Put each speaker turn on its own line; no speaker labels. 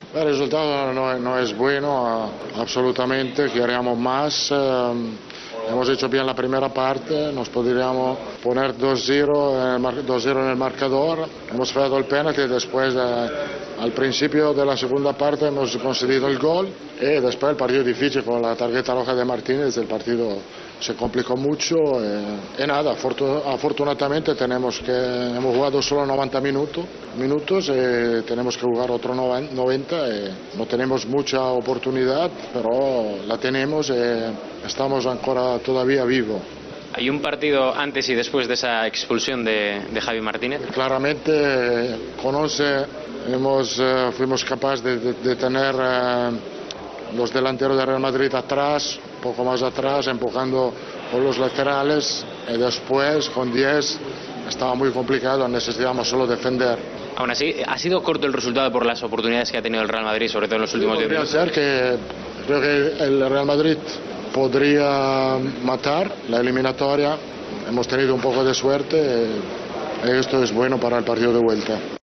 El resultado no es bueno, absolutamente, queríamos más. Hemos hecho bien la primera parte, nos podríamos poner 2-0 en el marcador. Hemos fallado el penalti y después, al principio de la segunda parte, hemos conseguido el gol. Y después el partido difícil con la tarjeta roja de Martínez, el partido se complicó mucho. Y nada, afortunadamente hemos jugado solo 90 minutos y tenemos que jugar otro 90. No tenemos mucha oportunidad, pero la tenemos y estamos todavía vivos.
¿Hay un partido antes y después de esa expulsión de Javi Martínez?
Claramente, con 11 fuimos capaces de tener los delanteros de Real Madrid atrás, un poco más atrás, empujando por los laterales, y después con 10 estaba muy complicado, necesitábamos solo defender.
Aún así, ¿ha sido corto el resultado por las oportunidades que ha tenido el Real Madrid, sobre todo en los últimos 10 minutos?
Podría ser que creo que el Real Madrid podría matar la eliminatoria. Hemos tenido un poco de suerte y esto es bueno para el partido de vuelta.